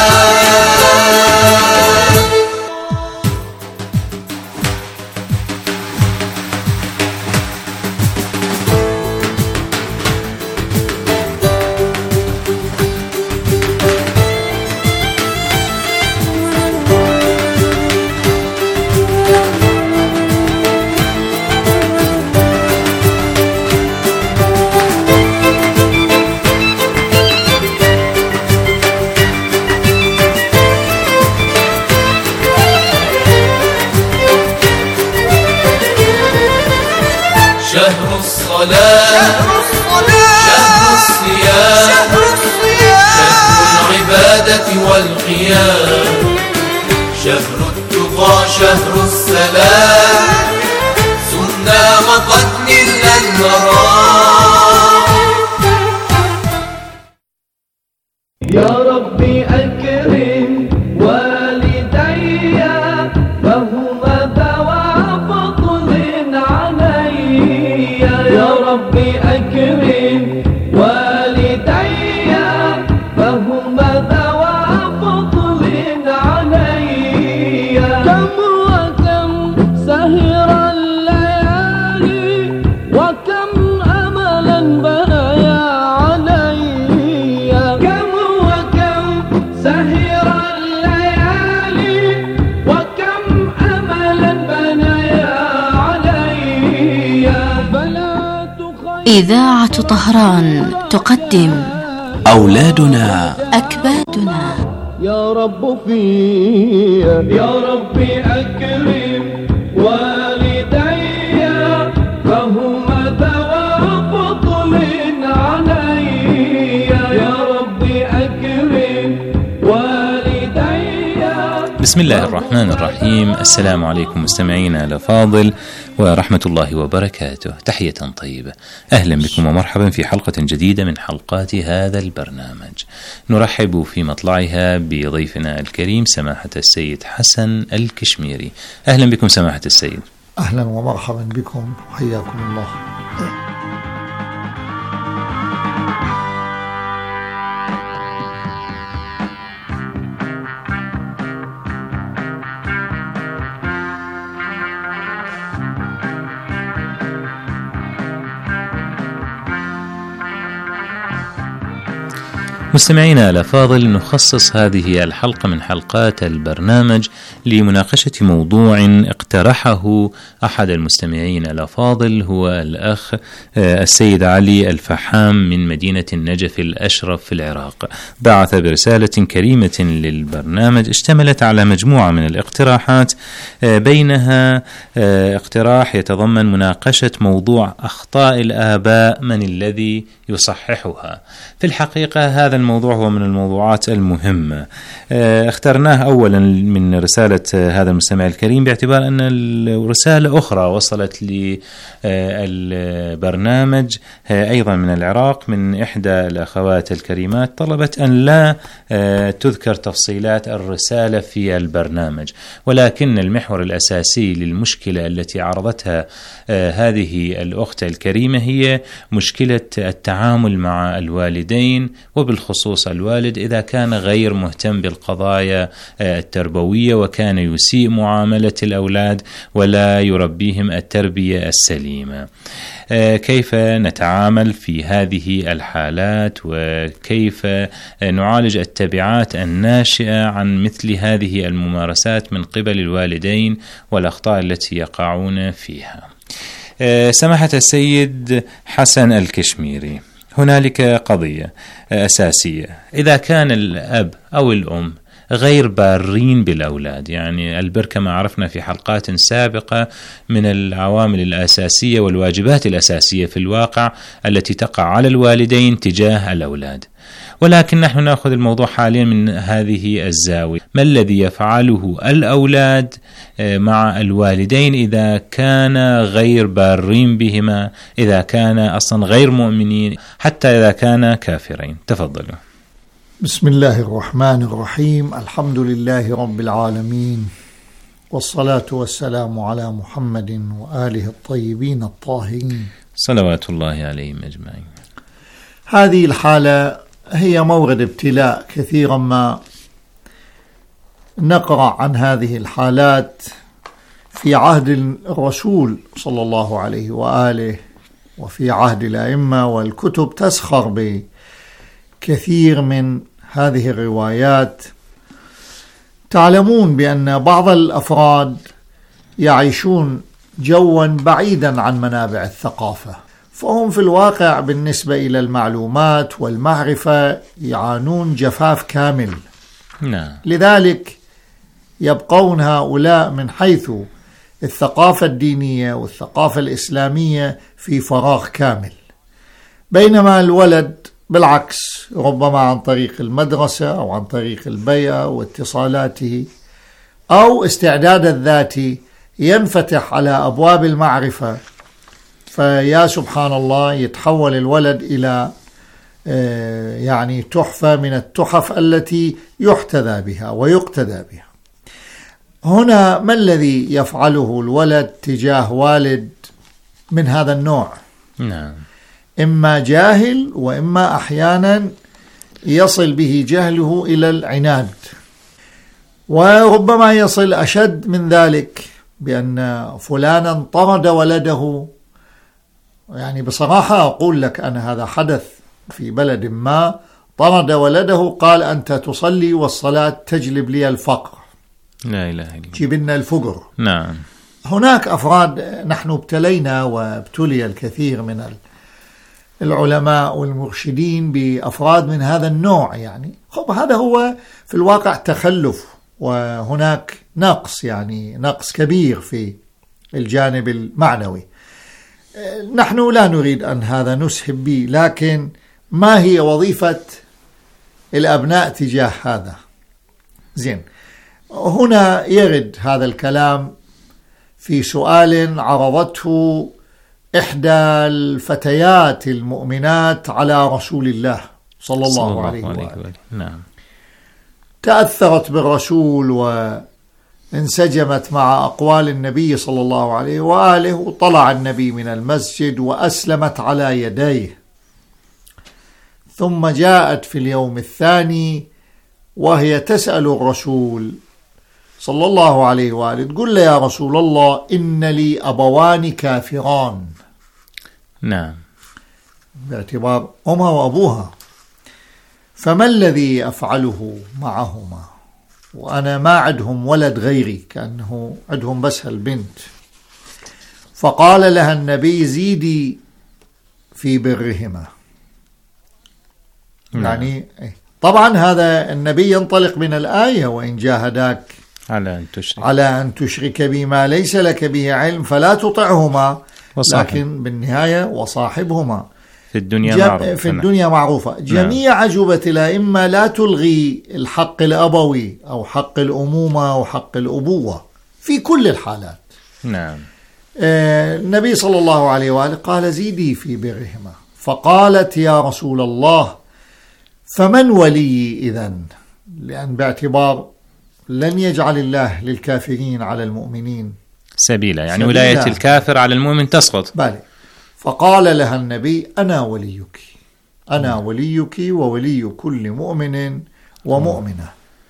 شهر الصلاة شهر الصيام شهر العبادة والقيام، شهر التقى شهر السلام، سمنا وقد نلنا المرام. يا ربي أكرم والدي فهما ذوى فضل علي، يا ربي أكرم والدي فهما ذوى فضل علي. كم وكم سهر الليالي وكم أملا بنايا علي، كم وكم سهر الليالي وكم أملا بنايا علي. فلا إذاعة طهران تقدم أولادنا أكبادنا. يا رب في يا ربي أكرم والدي فهما ذوى فضل علي، يا ربي أكرم والدي. بسم الله الرحمن الرحيم. السلام عليكم مستمعينا الأفاضل ورحمة الله وبركاته. تحية طيبة، أهلا بكم ومرحبا في حلقة جديدة من حلقات هذا البرنامج. نرحب في مطلعها بضيفنا الكريم سماحة السيد حسن الكشميري. أهلا بكم سماحة السيد. أهلا ومرحبا بكم، حياكم الله. مستمعينا الأفاضل، نخصص هذه الحلقة من حلقات البرنامج لمناقشة موضوع اقترحه أحد المستمعين الأفاضل، هو الأخ السيد علي الفحام من مدينة النجف الأشرف في العراق. بعث برسالة كريمة للبرنامج اشتملت على مجموعة من الاقتراحات، بينها اقتراح يتضمن مناقشة موضوع أخطاء الآباء، من الذي يصححها. في الحقيقة هذا الموضوع هو من الموضوعات المهمة. اخترناه أولا من رسالة هذا المستمع الكريم باعتبار أن الرسالة أخرى وصلت للبرنامج أيضا من العراق من إحدى الأخوات الكريمات، طلبت أن لا تذكر تفصيلات الرسالة في البرنامج، ولكن المحور الأساسي للمشكلة التي عرضتها هذه الأخت الكريمة هي مشكلة التعامل مع الوالدين، وبالخصوص الوالد إذا كان غير مهتم بالقضايا التربوية وكان يسيء معاملة الأولاد ولا يربيهم التربية السليمة. كيف نتعامل في هذه الحالات، وكيف نعالج التبعات الناشئة عن مثل هذه الممارسات من قبل الوالدين والأخطاء التي يقعون فيها. سماحة السيد حسن الكشميري، هنالك قضية أساسية. إذا كان الأب أو الأم غير بارين بالأولاد، يعني البر كما عرفنا في حلقات سابقة من العوامل الأساسية والواجبات الأساسية في الواقع التي تقع على الوالدين تجاه الأولاد، ولكن نحن نأخذ الموضوع حاليا من هذه الزاوية. ما الذي يفعله الأولاد مع الوالدين إذا كان غير بارين بهما، إذا كان أصلا غير مؤمنين، حتى إذا كان كافرين؟ تفضلوا. بسم الله الرحمن الرحيم. الحمد لله رب العالمين، والصلاة والسلام على محمد وآله الطيبين الطاهرين صلوات الله عليهم أجمعين. هذه الحالة هي مورد ابتلاء. كثيرا ما نقرأ عن هذه الحالات في عهد الرسول صلى الله عليه وآله، وفي عهد الأئمة، والكتب تسخر بكثير من هذه الروايات. تعلمون بأن بعض الأفراد يعيشون جوا بعيدا عن منابع الثقافة، فهم في الواقع بالنسبة إلى المعلومات والمعرفة يعانون جفاف كامل. نعم. لذلك يبقون هؤلاء من حيث الثقافة الدينية والثقافة الإسلامية في فراغ كامل، بينما الولد بالعكس ربما عن طريق المدرسة أو عن طريق البيئة واتصالاته أو استعداد الذاتي ينفتح على أبواب المعرفة، فيا سبحان الله يتحول الولد إلى يعني تحفة من التحف التي يحتذى بها ويقتدى بها. هنا ما الذي يفعله الولد تجاه والد من هذا النوع؟ نعم. إما جاهل، وإما أحيانا يصل به جهله إلى العناد، وربما يصل أشد من ذلك بأن فلانا طرد ولده. يعني بصراحة أقول لك أنا هذا حدث في بلد ما، طرد ولده، قال أنت تصلي والصلاة تجلب لي الفقر، لا إله إلا الله، جيب لنا الفقر. نعم. هناك أفراد نحن ابتلينا وابتلي الكثير من العلماء والمرشدين بأفراد من هذا النوع. يعني خب هذا هو في الواقع تخلف، وهناك نقص، يعني نقص كبير في الجانب المعنوي. نحن لا نريد أن هذا نسهب به، لكن ما هي وظيفة الأبناء تجاه هذا؟ زين، هنا يرد هذا الكلام في سؤال عرضته إحدى الفتيات المؤمنات على رسول الله صلى الله, الله عليه وآله. نعم. تأثرت بالرسول وانسجمت مع أقوال النبي صلى الله عليه وآله، وطلع النبي من المسجد وأسلمت على يديه، ثم جاءت في اليوم الثاني وهي تسأل الرسول صلى الله عليه وآله، تقول له يا رسول الله إن لي أبوان كافران. نعم. باعتبار أمها وأبوها. فما الذي أفعله معهما وأنا ما عندهم ولد غيري، كأنه عندهم بس هالبنت. فقال لها النبي زيدي في برهما. يعني طبعا هذا النبي ينطلق من الآية وإن جاهداك على أن تشرك على أن تشرك بما ليس لك به علم فلا تطعهما، وصاحب. لكن بالنهاية وصاحبهما في الدنيا معروفة في الدنيا معروفة. جميع عجوبة الأئمة لا تلغي الحق الأبوي أو حق الأمومة أو حق الأبوة في كل الحالات. نعم. آه النبي صلى الله عليه وآله قال زيدي في برهما. فقالت يا رسول الله فمن ولي إذن؟ لأن باعتبار لن يجعل الله للكافرين على المؤمنين سبيلا، يعني سبيلا. ولاية الكافر على المؤمن تسقط. بالي. فقال لها النبي أنا وليك، أنا وليك وولي كل مؤمن ومؤمنة.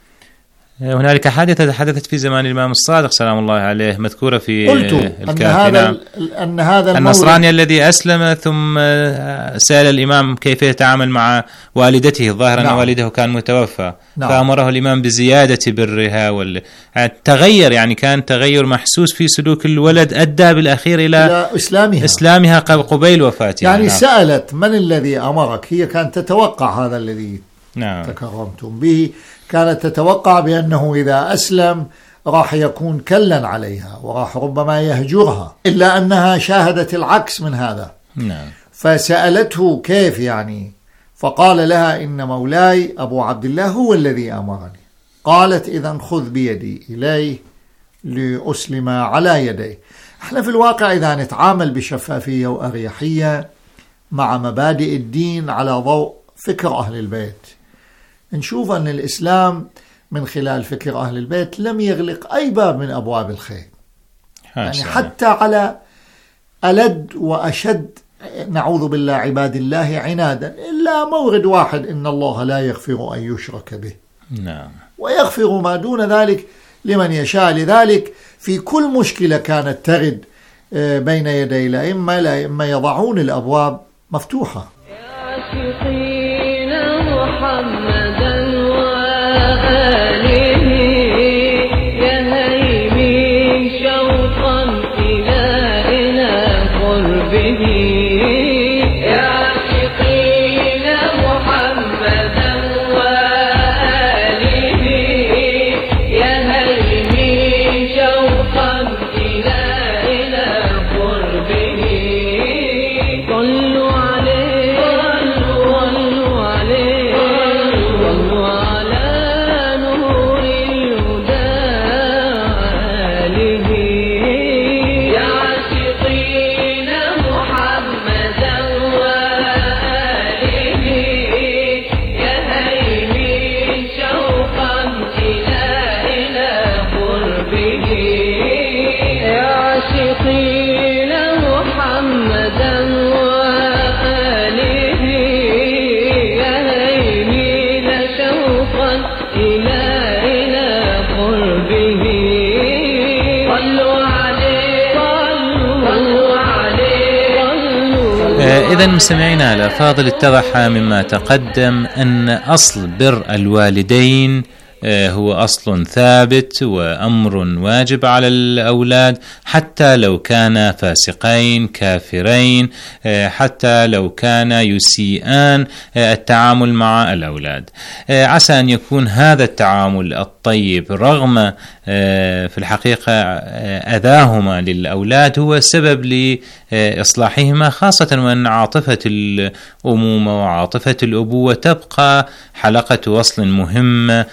هنالك حادثة حدثت في زمان الإمام الصادق سلام الله عليه مذكورة في قلت أن هذا, أن هذا النصراني الذي أسلم ثم سأل الإمام كيف يتعامل مع والدته، الظاهر أن نعم. والده كان متوفى. نعم. فأمره الإمام بزيادة برها وال... تغير، يعني كان تغير محسوس في سلوك الولد أدى بالأخير إلى, إلى إسلامها إسلامها قبيل وفاتها. يعني نعم. سألت من الذي أمرك، هي كانت تتوقع هذا الذي نعم. تكرمتم به، كانت تتوقع بأنه إذا أسلم راح يكون كلا عليها وراح ربما يهجرها، إلا أنها شاهدت العكس من هذا. نعم. فسألته كيف يعني؟ فقال لها إن مولاي أبو عبد الله هو الذي أمرني. قالت إذن خذ بيدي إليه لأسلم على يديه. احنا في الواقع إذا نتعامل بشفافية وأريحية مع مبادئ الدين على ضوء فكر أهل البيت، نشوف أن الإسلام من خلال فكر أهل البيت لم يغلق أي باب من أبواب الخير، يعني حتى على ألد وأشد نعوذ بالله عباد الله عنادا، إلا مورد واحد إن الله لا يغفر أن يشرك به. نعم. ويغفر ما دون ذلك لمن يشاء. لذلك في كل مشكلة كانت ترد بين يدي الأئمة، الأئمة يضعون الأبواب مفتوحة. إذن مستمعينا الأفاضل، اتضح مما تقدم أن أصل بر الوالدين هو أصل ثابت وأمر واجب على الأولاد، حتى لو كان فاسقين كافرين، حتى لو كان يسيئان التعامل مع الأولاد. عسى أن يكون هذا التعامل الطيب رغم في الحقيقة أذاهما للأولاد هو سبب لإصلاحهما، خاصة وأن عاطفة الأمومة وعاطفة الأبوة تبقى حلقة وصل مهمة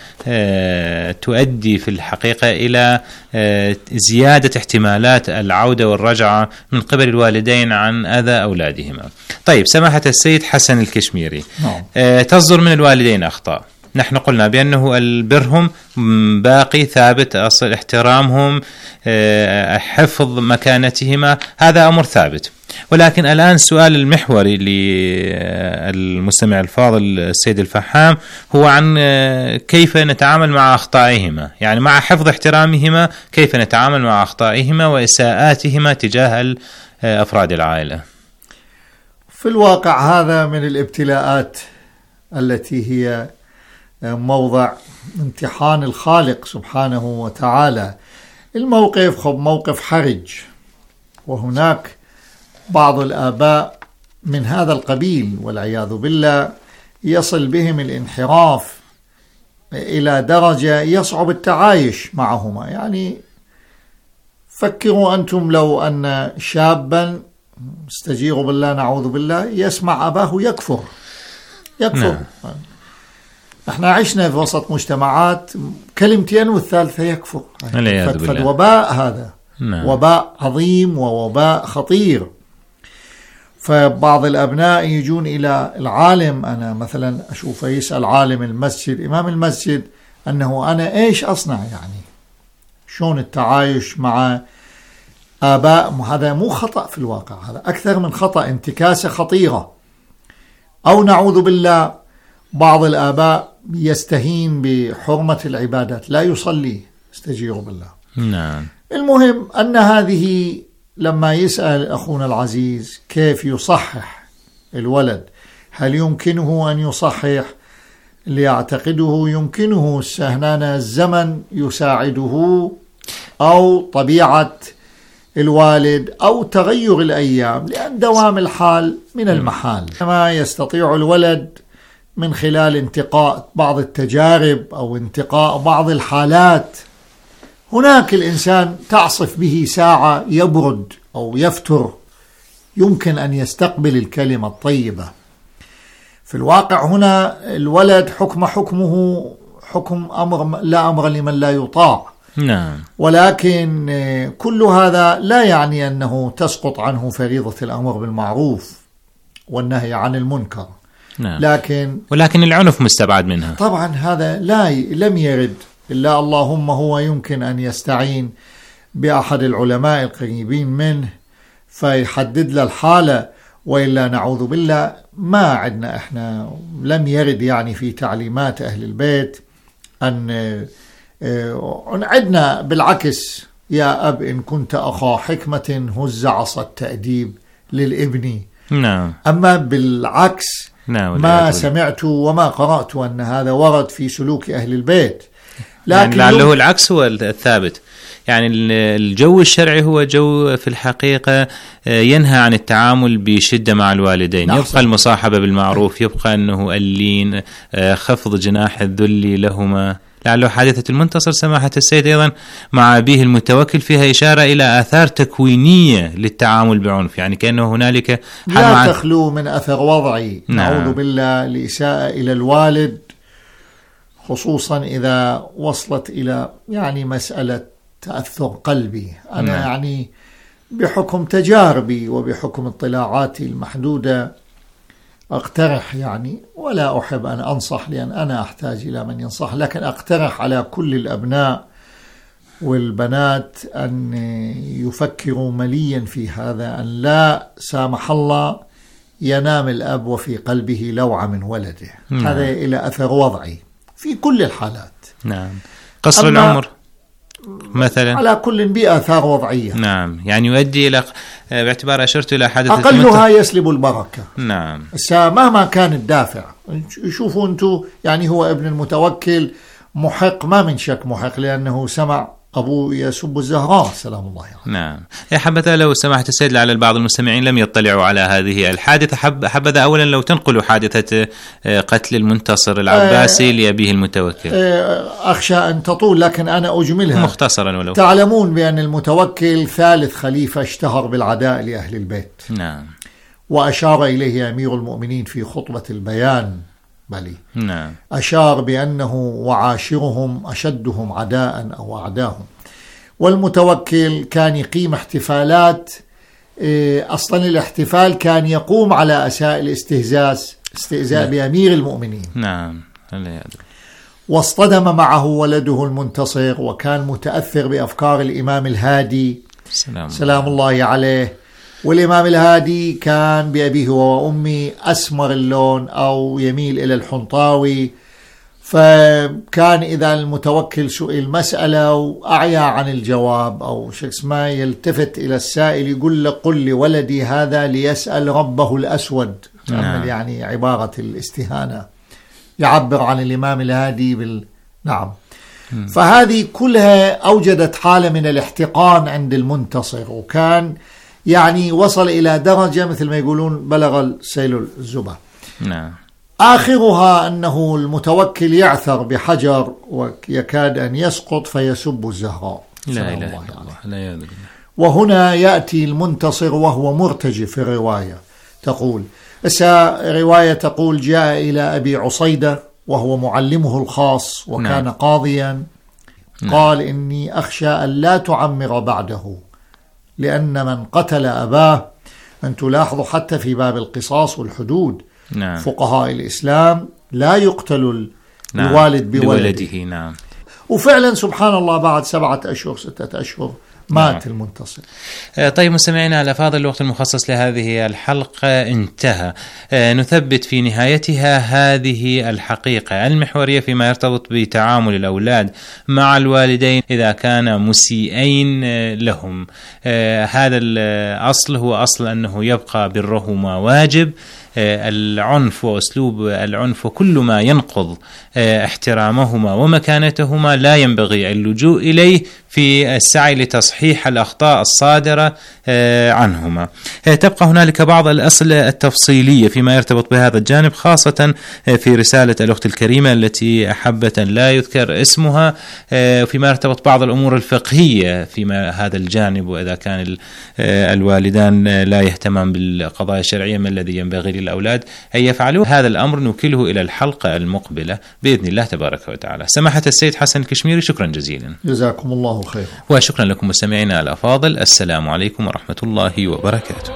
تؤدي في الحقيقة إلى زيادة احتمالات العودة والرجعة من قبل الوالدين عن أذى أولادهما. طيب، سماحة السيد حسن الكشميري، تصدر من الوالدين أخطاء، نحن قلنا بأنه البرهم باقي ثابت، أصل احترامهم، حفظ مكانتهما، هذا أمر ثابت. ولكن الآن السؤال المحوري للمستمع الفاضل السيد الفحام هو عن كيف نتعامل مع أخطائهما، يعني مع حفظ احترامهما كيف نتعامل مع أخطائهما وإساءاتهما تجاه أفراد العائلة. في الواقع هذا من الابتلاءات التي هي موضع امتحان الخالق سبحانه وتعالى. الموقف خب موقف حرج، وهناك بعض الآباء من هذا القبيل والعياذ بالله يصل بهم الانحراف إلى درجة يصعب التعايش معهما. يعني فكروا أنتم لو أن شابا استجيروا بالله نعوذ بالله يسمع أباه يكفر يكفر نعم. احنا عشنا في وسط مجتمعات كلمتين والثالثة يكفر، فالوباء هذا نعم. وباء عظيم ووباء خطير. فبعض الأبناء يجون إلى العالم، أنا مثلا أشوفه يسأل عالم المسجد إمام المسجد أنه أنا إيش أصنع، يعني شون التعايش مع آباء. هذا مو خطأ في الواقع، هذا أكثر من خطأ، انتكاسة خطيرة. أو نعوذ بالله بعض الآباء يستهين بحرمة العبادات، لا يصلي استجيروا بالله نعم. المهم أن هذه لما يسأل أخونا العزيز كيف يصحح الولد، هل يمكنه أن يصحح ليعتقده يمكنه السهنانة الزمن يساعده أو طبيعة الوالد أو تغير الأيام، لأن دوام الحال من المحال. ما يستطيع الولد من خلال انتقاء بعض التجارب أو انتقاء بعض الحالات. هناك الإنسان تعصف به ساعة يبرد أو يفتر، يمكن أن يستقبل الكلمة الطيبة. في الواقع هنا الولد حكم حكمه حكم أمر لا أمر لمن لا يطاع نعم. ولكن كل هذا لا يعني أنه تسقط عنه فريضة الأمر بالمعروف والنهي عن المنكر نعم. لكن ولكن العنف مستبعد منها طبعا. هذا لا لم يرد إلا اللهم هو يمكن أن يستعين بأحد العلماء القريبين منه فيحدد له الحالة، وإلا نعوذ بالله ما عندنا إحنا لم يرد يعني في تعليمات أهل البيت أن عندنا بالعكس يا أب إن كنت أخا حكمة هز عصا التأديب للابن نعم. أما بالعكس نعم. ما سمعت وما قرأت أن هذا ورد في سلوك أهل البيت، لكن يعني لعله العكس هو الثابت. يعني الجو الشرعي هو جو في الحقيقة ينهى عن التعامل بشدة مع الوالدين نعم. يبقى المصاحبة بالمعروف، يبقى أنه اللين، خفض جناح الذل لهما. لعله حادثة المنتصر سماحة السيد أيضا مع أبيه المتوكل فيها إشارة إلى آثار تكوينية للتعامل بعنف، يعني كأنه هنالك لا تخلو من أثر وضعي نعم. نعوذ بالله الإساءة إلى الوالد، خصوصا إذا وصلت إلى يعني مسألة تأثر قلبي. أنا نعم. يعني بحكم تجاربي وبحكم اطلاعاتي المحدودة أقترح يعني، ولا أحب أن أنصح لأن أنا أحتاج إلى من ينصح، لكن أقترح على كل الأبناء والبنات أن يفكروا مليا في هذا، أن لا سامح الله ينام الأب وفي قلبه لوعة من ولده نعم. هذا إلى أثر وضعي في كل الحالات نعم. قصر العمر مثلا على كل بآثار وضعية نعم، يعني يؤدي إلى باعتبار أشرت إلى حادثة أقلها يسلب البركة نعم. مهما كان الدافع. شوفوا أنتوا يعني هو ابن المتوكل محق ما من شك محق لأنه سمع أبوه يسب الزهراء سلام الله عليه يعني. نعم. يا حبذا لو سمحت السيد لعل بعض المستمعين لم يطلعوا على هذه الحادثة، حب حبذا أولا لو تنقلوا حادثة قتل المنتصر العباسي أه لأبيه المتوكل. أخشى أن تطول لكن أنا أجملها مختصرا ولو. تعلمون بأن المتوكل ثالث خليفة اشتهر بالعداء لأهل البيت نعم. وأشار إليه أمير المؤمنين في خطبة البيان بلي نعم. أشار بأنه وعاشرهم أشدهم عداء أو أعداهم. والمتوكل كان يقيم احتفالات، أصلا الاحتفال كان يقوم على أساء الاستهزاء استهزاء نعم. بأمير المؤمنين نعم. واصطدم معه ولده المنتصر وكان متأثر بأفكار الإمام الهادي سلام, سلام الله عليه. والإمام الهادي كان بأبيه وأمي أسمر اللون أو يميل إلى الحنطاوي، فكان إذا المتوكل سئل مسألة وأعيا عن الجواب أو شيء اسمه يلتفت إلى السائل يقول له قل لي ولدي هذا ليسأل ربه الأسود نعم. يعني عبارة الاستهانة يعبر عن الإمام الهادي بال... نعم. فهذه كلها أوجدت حالة من الاحتقان عند المنتصر، وكان يعني وصل إلى درجة مثل ما يقولون بلغ السيل الزبا. نعم. آخرها أنه المتوكل يعثر بحجر ويكاد أن يسقط فيسب الزهراء. لا إله إلا الله. لا إله إلا الله. وهنا يأتي المنتصر وهو مرتجف في الرواية، تقول رواية تقول جاء إلى أبي عصيدة وهو معلمه الخاص وكان نعم. قاضيا، قال نعم. إني أخشى أن لا تعمر بعده، لأن من قتل أباه، أن تلاحظوا حتى في باب القصاص والحدود نعم. فقهاء الإسلام لا يقتل نعم. الوالد بولده. بولده نعم. وفعلا سبحان الله بعد سبعة أشهر ستة أشهر مات نعم. المنتصر. طيب مستمعينا الأفاضل، الوقت المخصص لهذه الحلقة انتهى. نثبت في نهايتها هذه الحقيقة المحورية فيما يرتبط بتعامل الأولاد مع الوالدين إذا كان مسيئين لهم. هذا الأصل هو أصل أنه يبقى برهما واجب. العنف وأسلوب العنف وكل ما ينقض احترامهما ومكانتهما لا ينبغي اللجوء إليه في السعي لتصحيح الأخطاء الصادرة عنهما. تبقى هنالك بعض الأسئلة التفصيلية فيما يرتبط بهذا الجانب، خاصة في رسالة الأخت الكريمة التي أحبت أن لا يذكر اسمها، فيما يرتبط بعض الأمور الفقهية فيما هذا الجانب، وإذا كان الوالدان لا يهتمان بالقضايا الشرعية ما الذي ينبغي للأولاد أن يفعلوا. هذا الأمر نوكله إلى الحلقة المقبلة بإذن الله تبارك وتعالى. سماحة السيد حسن الكشميري، شكرا جزيلا. جزاكم الله خير. وشكرا لكم مستمعينا الأفاضل. السلام عليكم ورحمة الله وبركاته.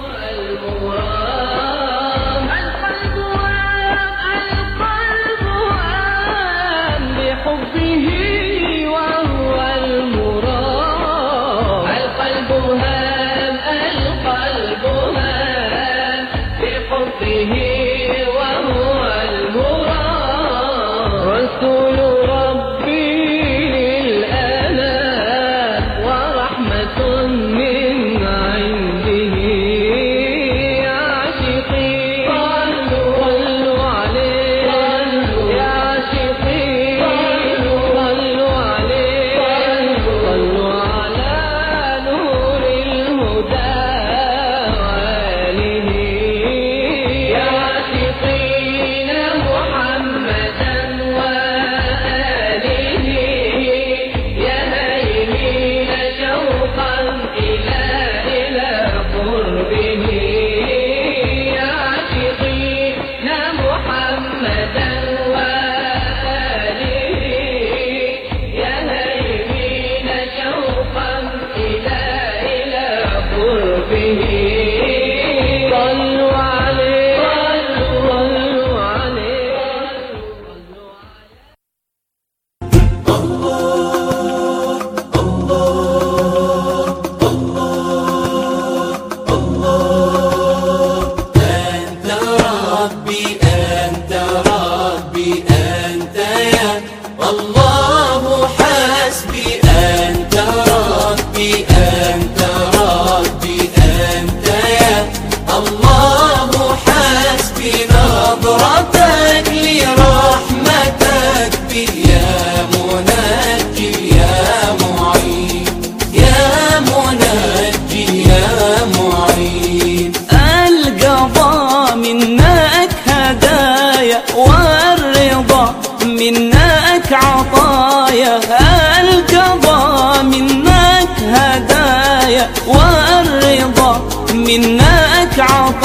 منك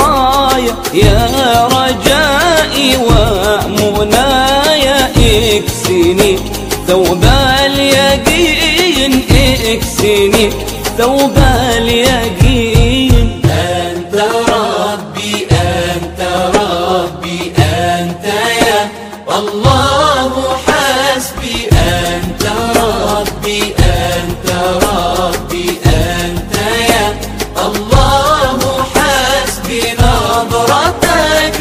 عطايا يا رجائي ومنايا، اكسني ثوب اليقين، اكسني ثوب اليقين. أنت ربي أنت ربي أنت يا الله حسبي، أنت ربي أنت ربي أنت يا الله حسبي. نظرتك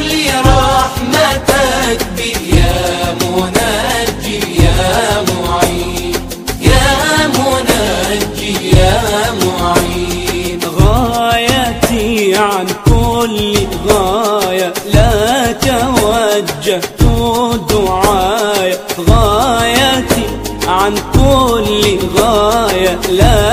لرحمتك بي يا منجي يا معين، يا منجي يا معين. غايتي عن كل غاية لا توجهت دعاء كل غاية لا